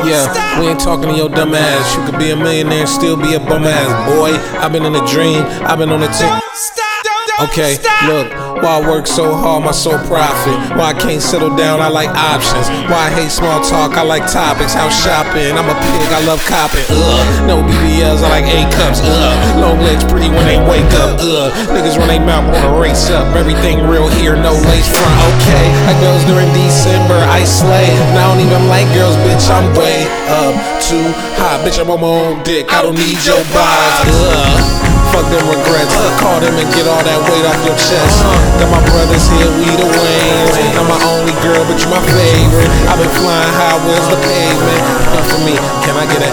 Yeah, we ain't talking to your dumb ass. You could be a millionaire and still be a bum ass, boy. I've been in a dream, I've been on a tick. Okay, look, why I work so hard, my sole profit. Why I can't settle down, I like options. Why I hate small talk, I like topics. House shopping, I'm a pig, I love copping. No BBLs, I like A cups. Long legs pretty when they wake up. Niggas run they mouth, wanna race up. Everything real here, no lace front. Okay, that goes during December, I slay. And I don't even like girls, bitch, I'm way up too high. Bitch, I'm on my own dick, I don't need your vibes. Fuck them regrets, call them and get all that weight off your chest. Got my brothers here, we the Waynes. Not my only girl, but you my favorite. I've been flying high, where's the pavement? But for me, can I get an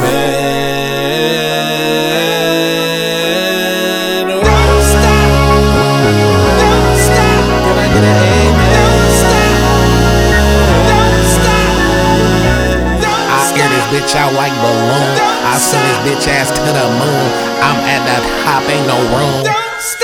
amen? Don't stop, don't stop. Can I get an amen? Don't stop, don't stop. I air this bitch out like balloon. I send this bitch ass to the moon. I'm at the top, ain't no room. Don't stop.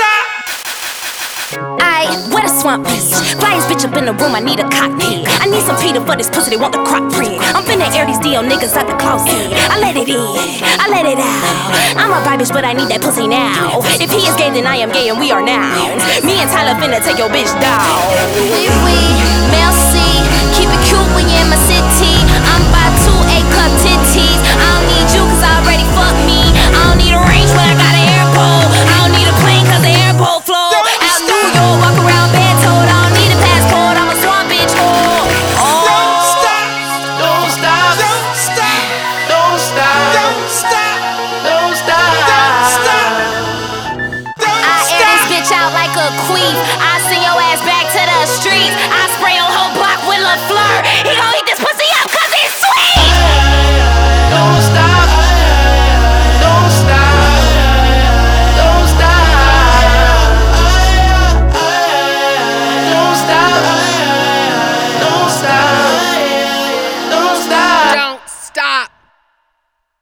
Where the swamp is? Flyest bitch up in the room, I need a cockpit. I need some Peter for this pussy, they want the crock print. I'm finna air these DL niggas out the closet. I let it in, I let it out. I'm a bi bitch, but I need that pussy now. If he is gay, then I am gay and we are nouns. Me and Tyler finna take your bitch down. Oui, merci. Keep it cute when you're in my city. I'm about to A-cup titties. I don't need you cause I already fucked me. I don't need a range when I got an airport. I don't need a plane cause the airport flow. Out New York, walk around bed told. I don't need a passport, I'm a swamp bitch whore. Don't stop, don't stop, don't stop, don't stop, don't stop, don't stop, don't stop. I air this bitch out like a queen. I send your ass back to the streets. I spray your whole block with LaFleur. He gon'